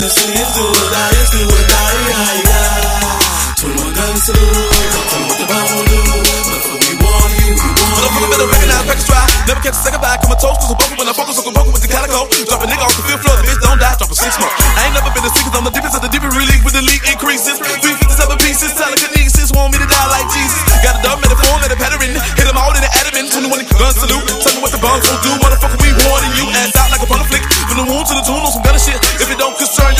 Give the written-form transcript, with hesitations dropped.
This is do or die, it's do or die, yeah, yeah. 21 gun salute, tell me what the bomb will do. But for we want you, we want you. But better recognize, package dry. Never catch a second bite. Come a toast, cause I'm broken when I focus, so I'm broken with the calico. Drop a nigga off the field floor, the bitch don't die, drop a 6 more. I ain't never been a secret, I'm the deepest of the deepest relief with the leak increases. 357 pieces, telekinesis, want me to die like Jesus. Got a dumb metaphor, let a pattern, hit them all in the adamant. 21 gun salute, tell me what the bombs will do.